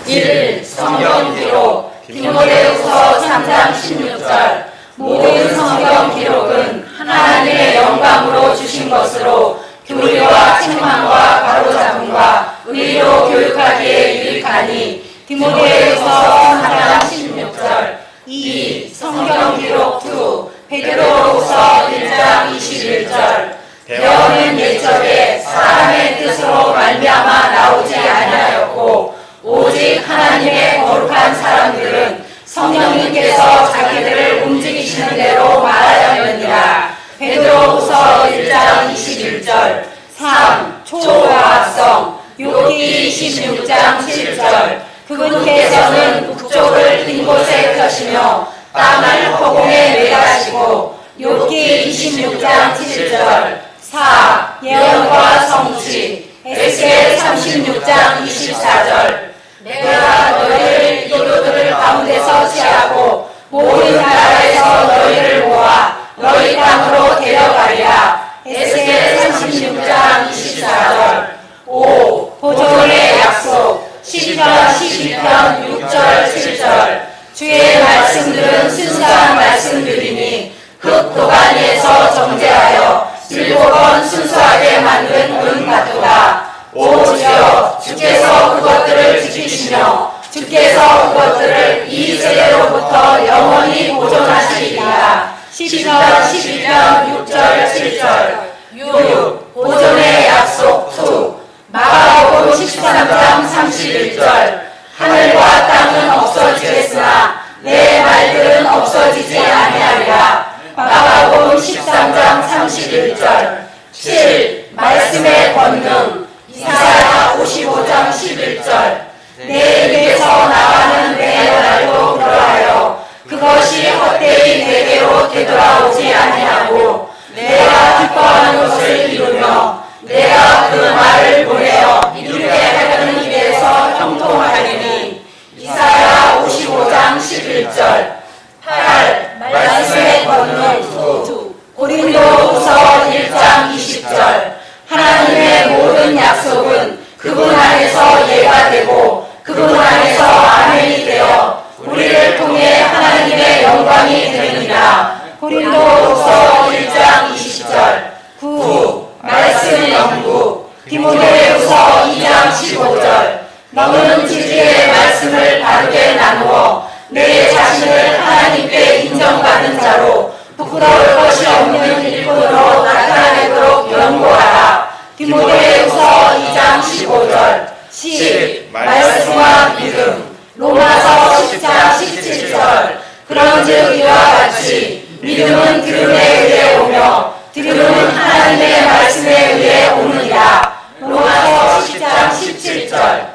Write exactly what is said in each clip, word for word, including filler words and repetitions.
일. 성경 기록 디모데후서 삼 장 십육 절 모든 성경 기록은 하나님의 영광으로 주신 것으로 교리와 책망과 바로잡음과 의로 교육하기에 유익하니 디모데후서 삼 장 십육 절 이. 성경 기록 이. 베드로후서 일 장 이십일 절 대언은 옛적에 사람의 뜻으로 말미암아 나오지 아니하였고 오직 하나님의 거룩한 사람들은 성령님께서 자기들을 움직이시는 대로 말하였느니라. 베드로후서 일 장 이십일 절 삼. 초고학성 욥기 이십육 장 칠 절 그분께서는 북쪽을 빈 곳에 펴시며 땅을 허공에 매가시고 욥기 이십육 장 칠 절 사. 예언과 성취 에스겔 삼십육 장 이십사 절 내가 너희를 이교들을 가운데서 취하고 모든 나라에서 너희를 모아 너희 땅으로 데려가리라. 에스겔 삼십육 장 이십사 절 오. 보존의 약속 시편 십이 편 육 절 칠 절 주의 말씀들은 순수한 말씀들이니 흙 도가니에서 정제하여 일곱 번 순수하게 만든 은 같도다. 오 주여 주께서 그것들을 지키시며 주께서 그것들을 이 세대로부터 영원히 보존하시리라. 시편 십이 편 육 절 칠 절 육. 보존의 약속 이. 마가복음 십삼 장 삼십일 절 하늘과 땅은 없어지겠으나 내 말들은 없어지지 아니하리라. 마가복음 십삼 장 삼십일 절 칠. 말씀의 권능 이사야 오십오 장 십일 절 내 입에서 나가는 내 말도 그러하여 그것이 헛되이 내게로 되돌아오지 아니하고 내가 기뻐하는 것을 이루며 내가 그 말을 보내어 이루게 하려는 일에서 형통하리니. 이사야 오십오 장 십일 절 팔. 말씀의 권능 이. 고린도후서 일 장 이십 절 하나님의 모든 약속은 그분 안에서 예가 되고 그분 안에서 아멘이 되어 우리를 통해 하나님의 영광이 되느니라. 고린도후서 일 장 이십 절 구. 말씀 연구 디모데후서 이 장 십오 절 너는 지지의 말씀을 바르게 나누어 내 자신을 하나님께 인정받는 자로 부끄러울 것이 없는 일꾼으로 나타내도록 연구하라. 디모데후서 이 장 십오 절 십. 말씀과 믿음 로마서 십 장 십칠 절 그런즉 이와 같이 믿음은 들음에 의해 오며 들음은 하나님의 말씀에 의해 오느니라. 로마서 십 장 십칠 절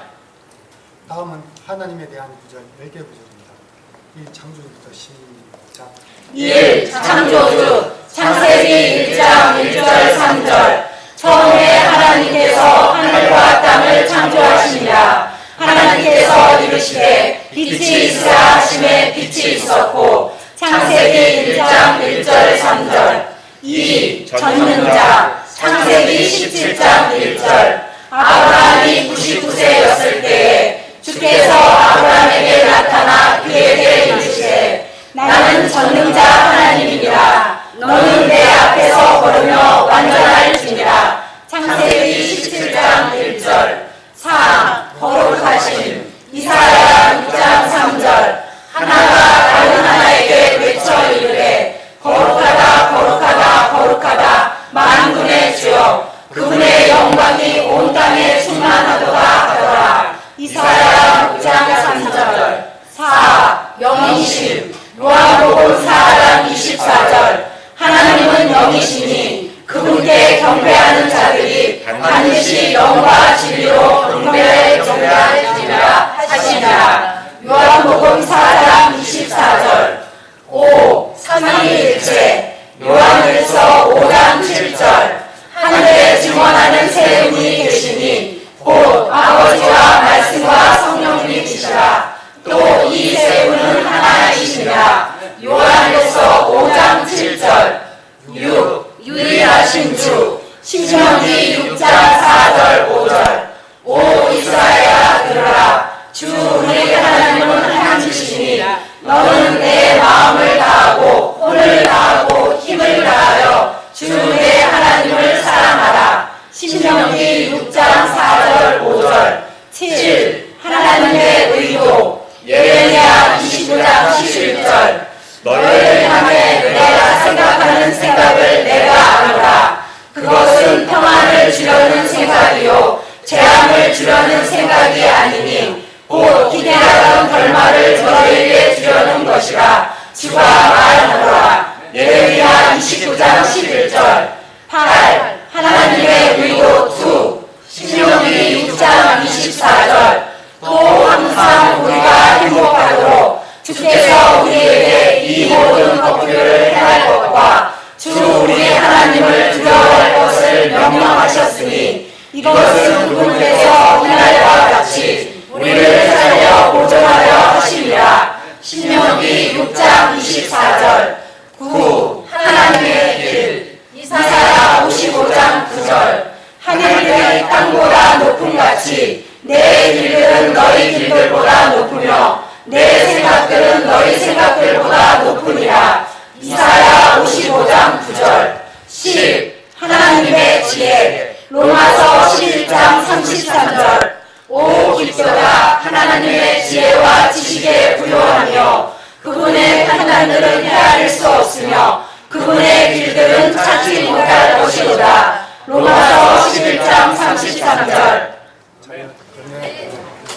다음은 하나님에 대한 구절 열 개 구절입니다. 일. 창조주부터 시작. 일. 창조주 창세기 일 장 일 절 삼 절 처음에 하나님께서 하늘과 땅을 창조하시니라. 하나님께서 이르시되 빛이 있으라 하심에 빛이 있었고. 창세기 일 장 일 절 삼 절 이. 전능자 창세기 십칠 장 일 절 아브라함이 구십구 세였을 때에 주께서 아브라함에게 나타나 그에게 이르시되 나는 전능자 하나님이니라. 너는 내 앞에서 걸으며 완전할지니라. 창세기 십칠 장 일 절 삼. 거룩하심 이사야 육 장 삼 절 하나가 다른 하나에게 외쳐 이르되 거룩하다 거룩하다 거룩하다 만군의 주여 그분의 영광이 온 땅에 충만하도다 하더라. 이사야 육 장 삼 절 사. 영이심 요한복음 사 장 이십사 절 하나님은 영이시니 그분께 경배하는 자들이 반드시 영과 진리로 경배해 경배하리라 하시니라. 요한복음 사 장 이십사 절 오. 삼위일체 요한일서 오 장 칠 절 하늘에 증언하는 세 분이 계시니 곧 아버지와 말씀과 성령님이시라. 또 이 세 분은 하나이시니라. 요한일서 오 장 칠 절 육. 유일하신 주 신명기 육 장 사 절 오 절 오 이스라엘아 들으라. 주 주 우리 하나님은 하나님이시니 너는 내 마음을 다하고 혼을 다하고 힘을 다하여 주 내 하나님을 사랑하라. 신명기 육 장 사 절 오 절. 칠. 하나님의 의도. 예레미야 이십구 장 십일 절. 너희를 향해 내가 생각하는 생각을 내가 아노라. 그것은 평안을 주려는 생각이요 재앙을 주려는 생각이 아니니 곧 기대하던 결말을 너희에게 주려는 것이라. 주가 말하노라. 예레미야 이십구 장 십일 절. 팔. 하나님의 의도 이. 신명기 육 장 이십사 절. 또 항상 우리가 행복하도록 주께서 우리에게 이 모든 법규를 행할 것과 주 우리 하나님을 두려워할 것을 명령하셨으니 이것은 그분께서 이날과 같이 우리를 살려 보존하려 하심이라. 신명기 육 장 이십사 절. 구. 하나님의 길. 이사야 오십오 장 구 절. 하늘들이 땅보다 높음같이 내 길들은 너희 길들보다 높으며 내 생각들은 너희 생각들보다 높으니라. 이사야 오십오 장 구 절. 십. 하나님의 지혜. 로마서 십일 장 삼십삼 절. 오 깊도다 하나님의 지혜와 지식에 부요하며 그분의 판단들은 헤아릴 수 없으며 그분의 길들은 찾지 못할 것이로다. 로마서 십일 장 삼십삼 절.